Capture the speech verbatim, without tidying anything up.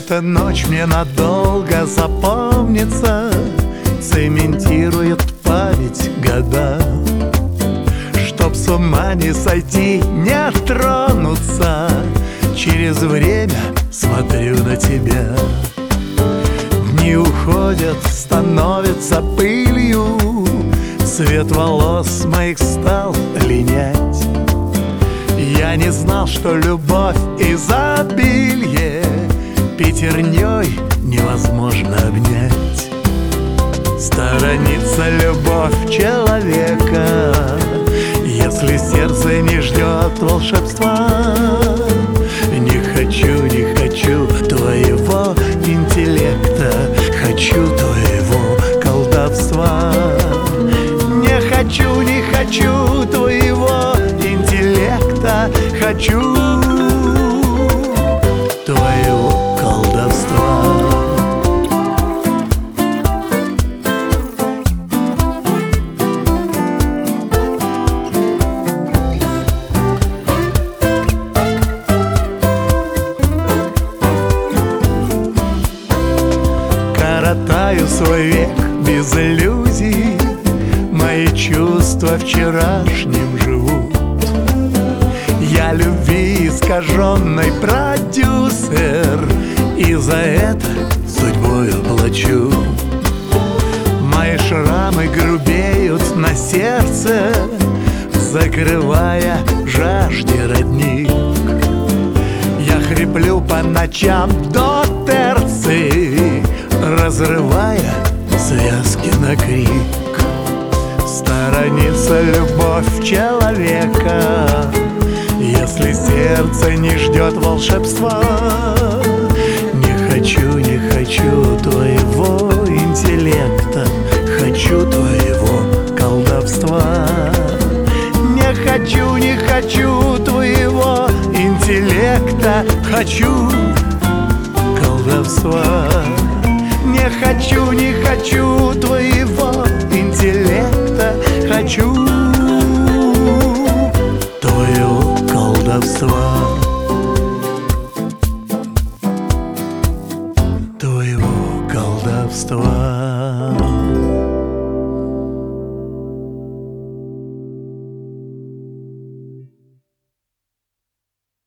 Эта ночь мне надолго запомнится, цементирует память года. Чтоб с ума не сойти, не тронуться, через время смотрю на тебя. Дни уходят, становятся пылью, цвет волос моих стал линять. Я не знал, что любовь изобилье пятерней невозможно обнять. Сторонится любовь человека, если сердце не ждет волшебства. Не хочу, не хочу твоего интеллекта, хочу твоего колдовства. Не хочу, не хочу твоего интеллекта, хочу твоего колдовства. Коротаю свой век без иллюзий, мои чувства вчерашним живут. Я любви искаженный продюсер, и за это судьбою плачу. Мои шрамы грубеют на сердце, закрывая жажде родник. Я хриплю по ночам до терции, разрывая связки на крик. Сторонится любовь человека, если сердце не ждет волшебства. Не хочу, не хочу твоего интеллекта, хочу твоего колдовства. Не хочу, не хочу твоего интеллекта, хочу колдовства. Не хочу, не хочу твоего интеллекта, хочу твоего колдовства. Твоего колдовства.